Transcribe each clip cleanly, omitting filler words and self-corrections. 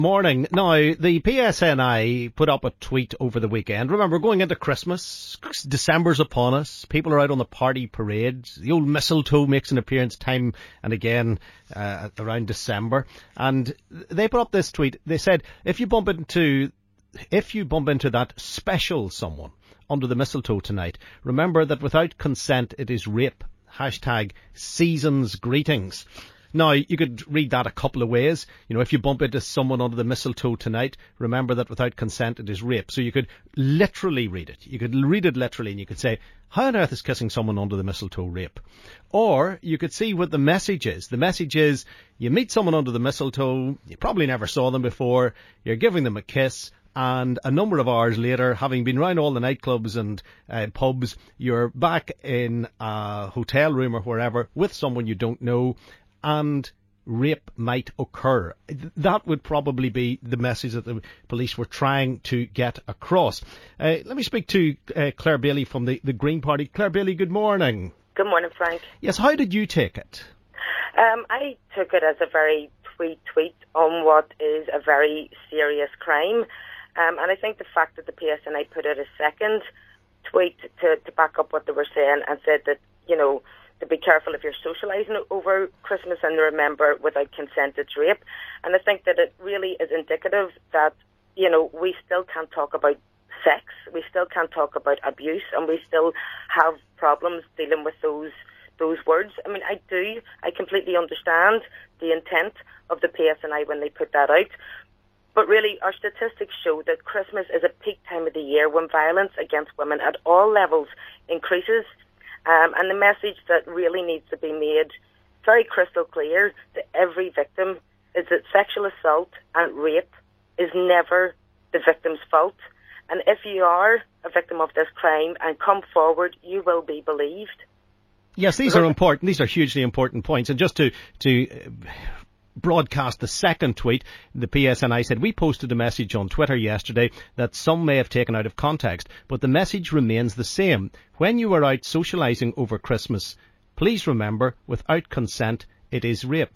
Morning. Now, the PSNI put up a tweet over the weekend. Remember, going into Christmas, December's upon us, people are out on the party parades, the old mistletoe makes an appearance time and again around December. And they put up this tweet. They said, if you bump into that special someone under the mistletoe tonight, remember that without consent it is rape. Hashtag season's greetings. Now, you could read that a couple of ways. You know, if you bump into someone under the mistletoe tonight, remember that without consent it is rape. So you could literally read it. You could read it literally and you could say, how on earth is kissing someone under the mistletoe rape? Or you could see what the message is. The message is, you meet someone under the mistletoe, you probably never saw them before, you're giving them a kiss, and a number of hours later, having been round all the nightclubs and pubs, you're back in a hotel room or wherever with someone you don't know, and rape might occur. That would probably be the message that the police were trying to get across. Let me speak to Claire Bailey from the Green Party. Claire Bailey, good morning. Good morning, Frank. Yes, how did you take it? I took it as a very tweet on what is a very serious crime. And I think the fact that the PSNI put out a second tweet to back up what they were saying and said that, you know, to be careful if you're socialising over Christmas and remember without consent it's rape. And I think that it really is indicative that, you know, we still can't talk about sex, we still can't talk about abuse, and we still have problems dealing with those words. I mean, I completely understand the intent of the PSNI when they put that out. But really, our statistics show that Christmas is a peak time of the year when violence against women at all levels increases. And the message that really needs to be made very crystal clear to every victim is that sexual assault and rape is never the victim's fault. And if you are a victim of this crime and come forward, you will be believed. Yes, these are important. These are hugely important points. And just to broadcast the second tweet, the PSNI said, we posted a message on Twitter yesterday that some may have taken out of context, but the message remains the same. When you are out socialising over Christmas, please remember, without consent, it is rape.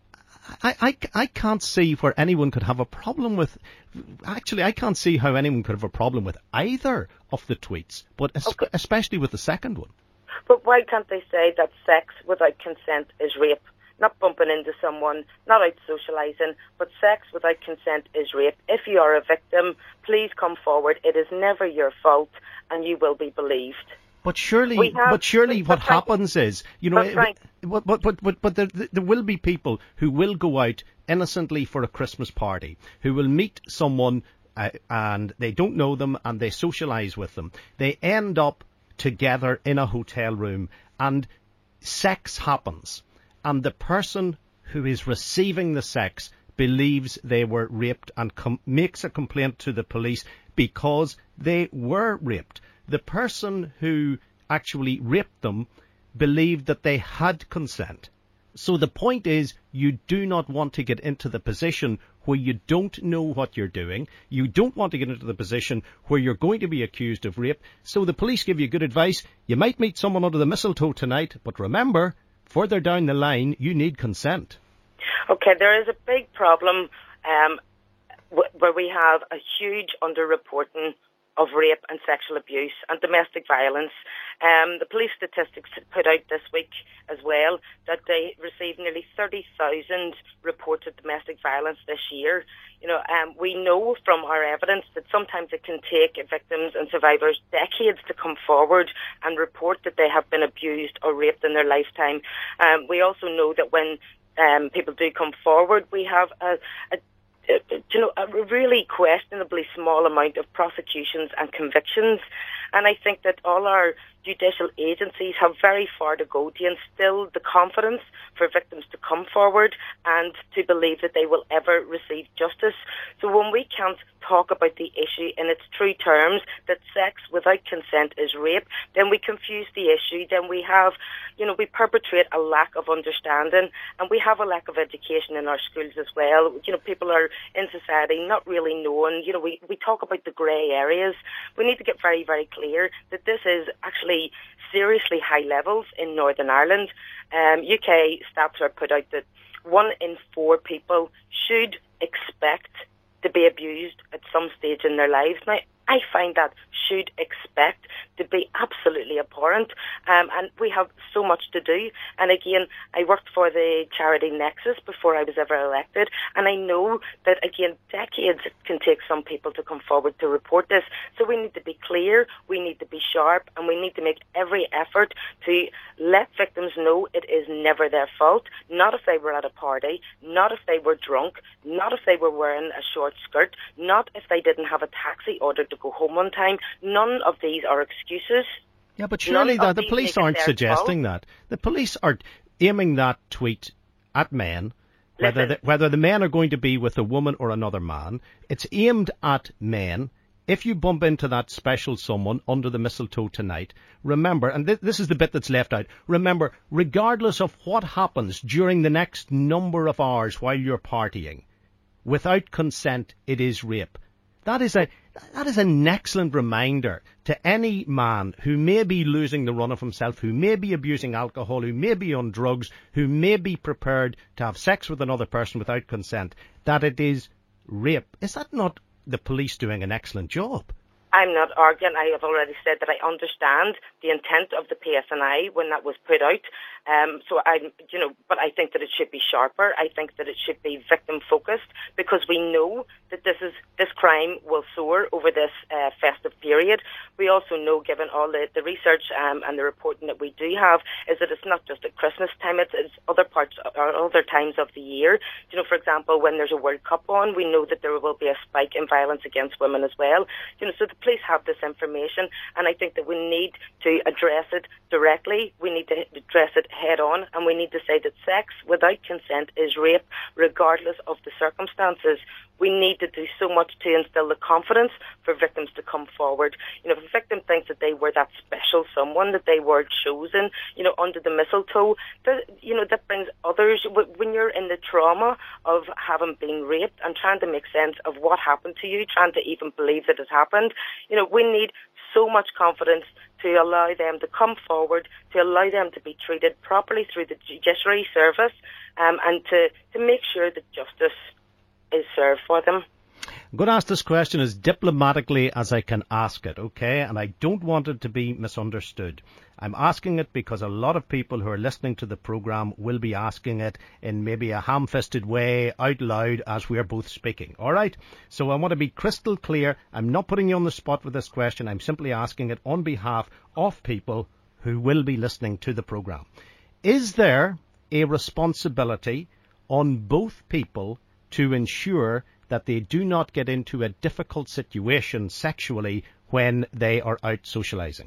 I can't see where anyone could have a problem with, actually I can't see how anyone could have a problem with either of the tweets, but especially with the second one. But why can't they say that sex without consent is rape? Not bumping into someone, not out socialising, but sex without consent is rape. If you are a victim, please come forward. It is never your fault, and you will be believed. But surely, what happens is, you know, but there will be people who will go out innocently for a Christmas party, who will meet someone and they don't know them and they socialise with them. They end up together in a hotel room and sex happens. And the person who is receiving the sex believes they were raped and makes a complaint to the police because they were raped. The person who actually raped them believed that they had consent. So the point is, you do not want to get into the position where you don't know what you're doing. You don't want to get into the position where you're going to be accused of rape. So the police give you good advice. You might meet someone under the mistletoe tonight, but remember, further down the line, you need consent. Okay, there is a big problem where we have a huge underreporting of rape and sexual abuse and domestic violence. The police statistics put out this week as well that they received nearly 30,000 reports of domestic violence this year. You know, we know from our evidence that sometimes it can take victims and survivors decades to come forward and report that they have been abused or raped in their lifetime. We also know that when people do come forward, we have a really questionably small amount of prosecutions and convictions. And I think that all our judicial agencies have very far to go to instill the confidence for victims to come forward and to believe that they will ever receive justice. So when we can't talk about the issue in its true terms, that sex without consent is rape, then we confuse the issue, then we have, we perpetrate a lack of understanding, and we have a lack of education in our schools as well. People are in society not really knowing, we talk about the grey areas. We need to get very, very clear that this is actually seriously high levels in Northern Ireland. UK stats are put out that 1 in 4 people should expect to be abused at some stage in their lives. Now, I find that should expect to be absolutely abhorrent, and we have so much to do. And again, I worked for the charity Nexus before I was ever elected, and I know that, again, decades it can take some people to come forward to report this. So we need to be clear, we need to be sharp, and we need to make every effort to let victims know it is never their fault, not if they were at a party, not if they were drunk, not if they were wearing a short skirt, not if they didn't have a taxi order to go home on time. None of these are excuses. Yeah, but surely the police aren't suggesting that. The police are aiming that tweet at men, whether the men are going to be with a woman or another man. It's aimed at men. If you bump into that special someone under the mistletoe tonight, remember, and this is the bit that's left out, remember, regardless of what happens during the next number of hours while you're partying, without consent, it is rape. That is an excellent reminder to any man who may be losing the run of himself, who may be abusing alcohol, who may be on drugs, who may be prepared to have sex with another person without consent, that it is rape. Is that not the police doing an excellent job? I'm not arguing. I have already said that I understand the intent of the PSNI when that was put out. But I think that it should be sharper. I think that it should be victim focused, because we know that this crime will soar over this festive period. We also know, given all the research and the reporting that we do have, is that it's not just at Christmas time. It's other parts or other times of the year. You know, for example, when there's a World Cup on, we know that there will be a spike in violence against women as well. You know, so the police have this information, and I think that we need to address it directly. We need to address it head on, and we need to say that sex without consent is rape, regardless of the circumstances. We need to do so much to instill the confidence for victims to come forward. You know, if a victim thinks that they were that special someone, that they were chosen, you know, under the mistletoe, that brings others. When you're in the trauma of having been raped and trying to make sense of what happened to you, trying to even believe that it happened, you know, we need so much confidence to allow them to come forward, to allow them to be treated properly through the judiciary service, and to make sure that justice is served for them. I'm going to ask this question as diplomatically as I can ask it, okay? And I don't want it to be misunderstood. I'm asking it because a lot of people who are listening to the programme will be asking it in maybe a ham-fisted way, out loud, as we are both speaking, all right? So I want to be crystal clear. I'm not putting you on the spot with this question. I'm simply asking it on behalf of people who will be listening to the programme. Is there a responsibility on both people to ensure that they do not get into a difficult situation sexually when they are out socialising?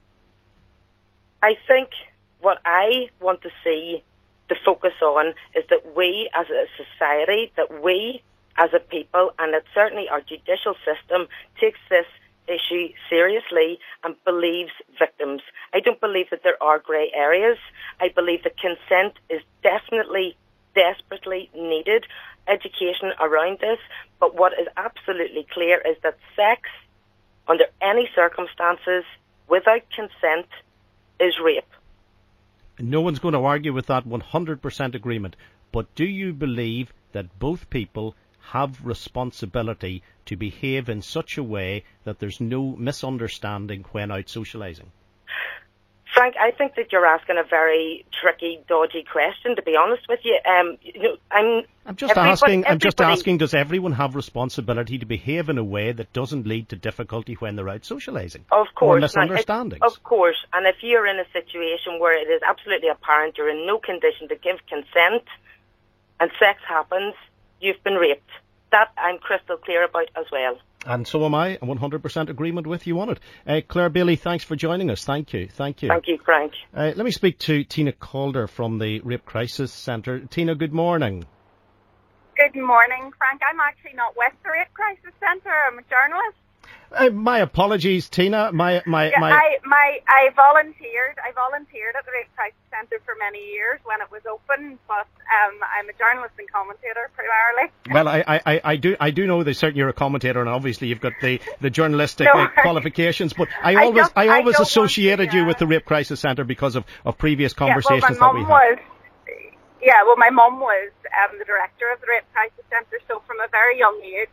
I think what I want to see the focus on is that we as a society, that we as a people, and that certainly our judicial system takes this issue seriously and believes victims. I don't believe that there are grey areas. I believe that consent is definitely, desperately needed. Education around this, but what is absolutely clear is that sex, under any circumstances, without consent, is rape. No one's going to argue with that 100% agreement, but do you believe that both people have responsibility to behave in such a way that there's no misunderstanding when out socialising? Frank, I think that you're asking a very tricky, dodgy question, to be honest with you. I'm just asking, does everyone have responsibility to behave in a way that doesn't lead to difficulty when they're out socialising? Of course. Or misunderstandings? Of course. And if you're in a situation where it is absolutely apparent you're in no condition to give consent and sex happens, you've been raped. That I'm crystal clear about as well. And so am I. I'm 100% agreement with you on it. Claire Bailey, thanks for joining us. Thank you. Thank you, Frank. Let me speak to Tina Calder from the Rape Crisis Centre. Tina, good morning. Good morning, Frank. I'm actually not with the Rape Crisis Centre. I'm a journalist. My apologies, Tina. I volunteered. I volunteered at the Rape Crisis Centre for many years when it was open, but I'm a journalist and commentator primarily. Well, I do know that certainly you're a commentator, and obviously you've got the journalistic qualifications. But I always associated you with the Rape Crisis Centre because of previous conversations that we had. My mum was the director of the Rape Crisis Centre, so from a very young age,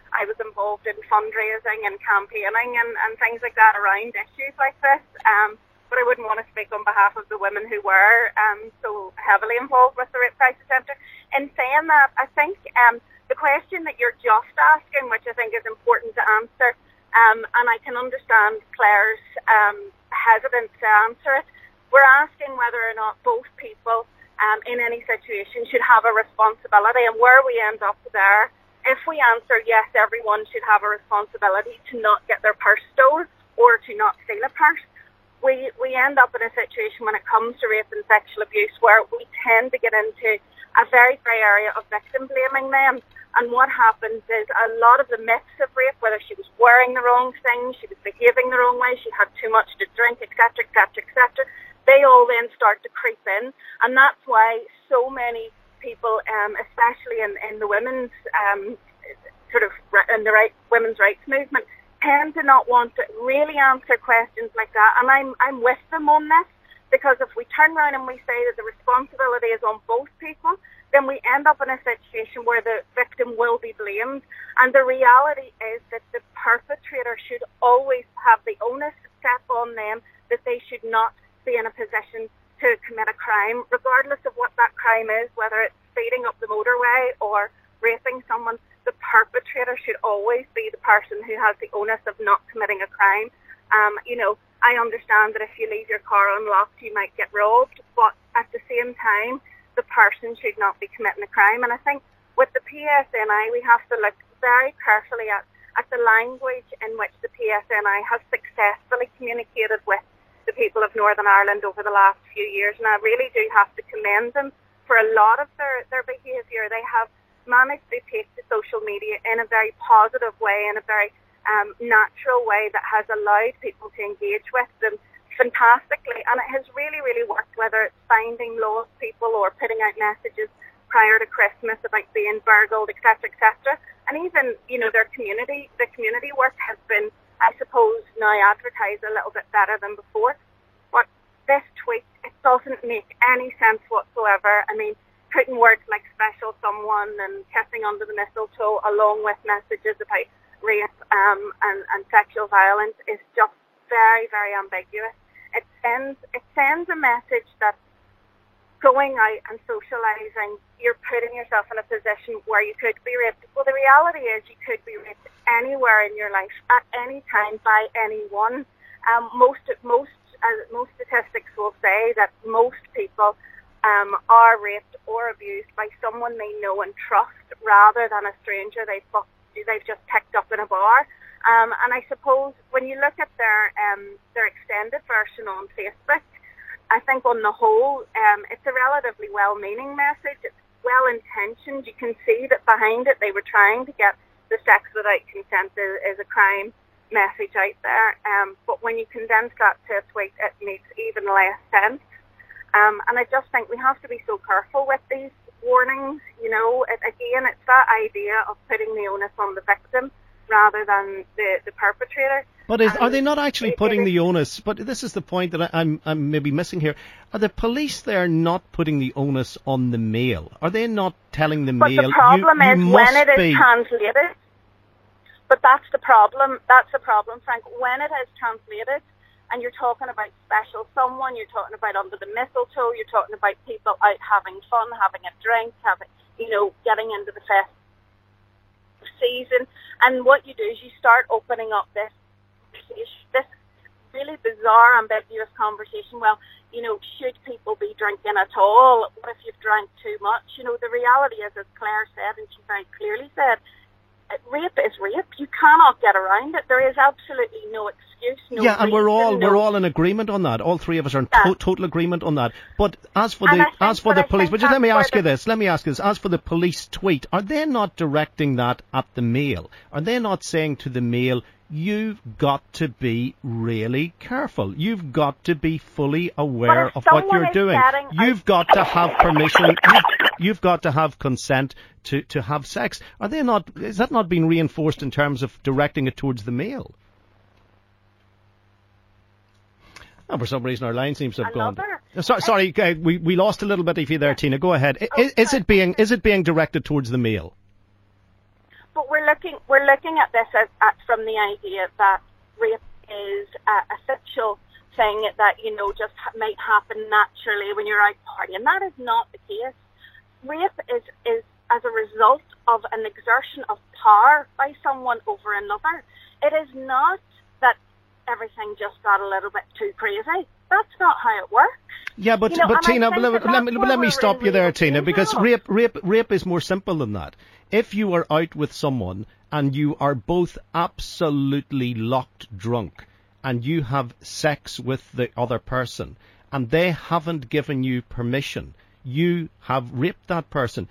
I was involved in fundraising and campaigning and things like that around issues like this. But I wouldn't want to speak on behalf of the women who were so heavily involved with the Rape Crisis Centre. In saying that, I think the question that you're just asking, which I think is important to answer, and I can understand Claire's hesitance to answer it, we're asking whether or not both people in any situation should have a responsibility, and where we end up there, if we answer yes, everyone should have a responsibility to not get their purse stolen or to not steal a purse, we end up in a situation when it comes to rape and sexual abuse where we tend to get into a very grey area of victim blaming them. And what happens is a lot of the myths of rape, whether she was wearing the wrong thing, she was behaving the wrong way, she had too much to drink, etc., etc., etc., they all then start to creep in. And that's why so many people, especially in the women's women's rights movement, tend to not want to really answer questions like that. And I'm with them on this, because if we turn around and we say that the responsibility is on both people, then we end up in a situation where the victim will be blamed. And the reality is that the perpetrator should always have the onus set on them that they should not be in a position to commit a crime, regardless of what that crime is, whether it's speeding up the motorway or raping someone. The perpetrator should always be the person who has the onus of not committing a crime. I understand that if you leave your car unlocked, you might get robbed, but at the same time, the person should not be committing a crime. And I think with the PSNI, we have to look very carefully at the language in which the PSNI has successfully communicated with the people of Northern Ireland over the last few years. And I really do have to commend them for a lot of their behaviour. They have managed to take to social media in a very positive way, in a very natural way that has allowed people to engage with them fantastically. And it has really, really worked, whether it's finding lost people or putting out messages prior to Christmas about being burgled, etc., etc. And even, the community work has been, I suppose, now advertised a little bit better than before. But this tweet, it doesn't make any sense whatsoever. I mean, putting words like special someone and kissing under the mistletoe along with messages about rape and sexual violence is just very, very ambiguous. It sends a message that going out and socialising, you're putting yourself in a position where you could be raped. Well, the reality is you could be raped anywhere in your life, at any time, by anyone. Most statistics will say that most people are raped or abused by someone they know and trust, rather than a stranger they've just picked up in a bar. And I suppose when you look at their extended version on Facebook, I think on the whole, it's a relatively well-meaning message. It's well-intentioned. You can see that behind it they were trying to get the sex without consent is a crime message out there. But when you condense that to a tweet, it makes even less sense. And I just think we have to be so careful with these warnings. Again, it's that idea of putting the onus on the victim rather than the perpetrator. But are they not actually putting the onus? But this is the point that I'm maybe missing here. Are the police there not putting the onus on the male? Are they not telling the male? But the problem is when it is translated. But that's the problem. That's the problem, Frank. When it is translated, and you're talking about special someone, you're talking about under the mistletoe, you're talking about people out having fun, having a drink, getting into the festive season. And what you do is you start opening up this really bizarre, ambiguous conversation. Well, should people be drinking at all? What if you've drank too much? The reality is, as Claire said, and she very clearly said, rape is rape. You cannot get around it. There is absolutely no excuse. And we're all in agreement on that. All three of us are in total agreement on that. But as for the police, but just let me ask you this. As for the police tweet, are they not directing that at the male? Are they not saying to the male, you've got to be really careful. You've got to be fully aware of what you're doing. You've got to have permission. You've got to have consent to have sex. Is that not being reinforced in terms of directing it towards the male? And for some reason our line seems to have gone. Sorry, we lost a little bit of you there, Tina. Go ahead. Is it being directed towards the male? But we're looking at this from the idea that rape is a sexual thing that, you know, just might happen naturally when you're out partying. That is not the case. Rape is as a result of an exertion of power by someone over another. It is not that everything just got a little bit too crazy. That's not how it works. Yeah, but Tina, let me stop you there, Tina, because rape is more simple than that. If you are out with someone and you are both absolutely locked drunk and you have sex with the other person and they haven't given you permission, you have raped that person.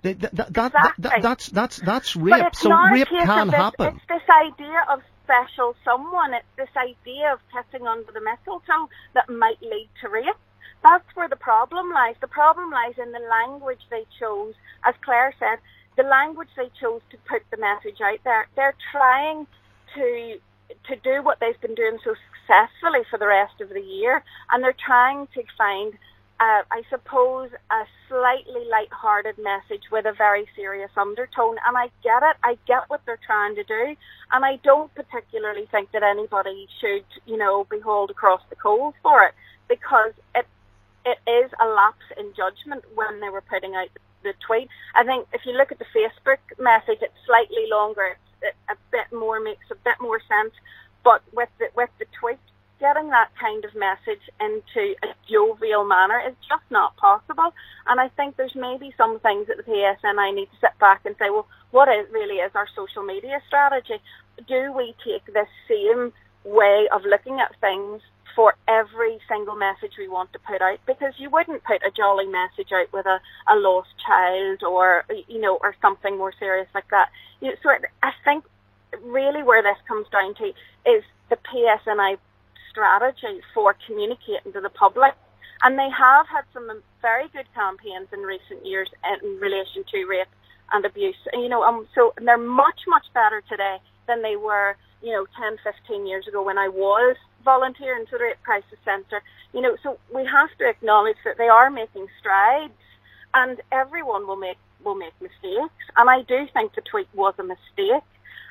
That's rape. So rape can happen. It's this idea of special someone. It's this idea of kissing under the mistletoe that might lead to rape. That's where the problem lies. The problem lies in the language they chose. As Claire said, the language they chose to put the message out there. They're trying to do what they've been doing so successfully for the rest of the year, and they're trying to find, I suppose, a slightly light-hearted message with a very serious undertone. And I get it. I get what they're trying to do. And I don't particularly think that anybody should, you know, be hauled across the coals for it, because it is a lapse in judgment when they were putting out the tweet. I think if you look at the Facebook message, it's slightly longer. It makes a bit more sense. But with the tweet, getting that kind of message into a jovial manner is just not possible. And I think there's maybe some things that the PSNI need to sit back and say, well, what really is our social media strategy? Do we take this same way of looking at things for every single message we want to put out? Because you wouldn't put a jolly message out with a lost child or, you know, or something more serious like that. So I think really where this comes down to is the PSNI strategy for communicating to the public. And they have had some very good campaigns in recent years in relation to rape and abuse. You know, so they're much, much better today than they were, you know, 10, 15 years ago when I was volunteering to the Rape Crisis Centre. You know, so we have to acknowledge that they are making strides, and everyone will make mistakes. And I do think the tweet was a mistake.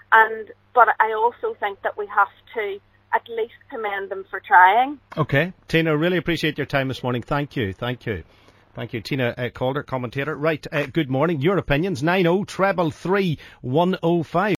But I also think that we have to at least commend them for trying. Okay. Tina, really appreciate your time this morning. Thank you. Tina Calder, commentator. Right, good morning. Your opinions, 90-333-105.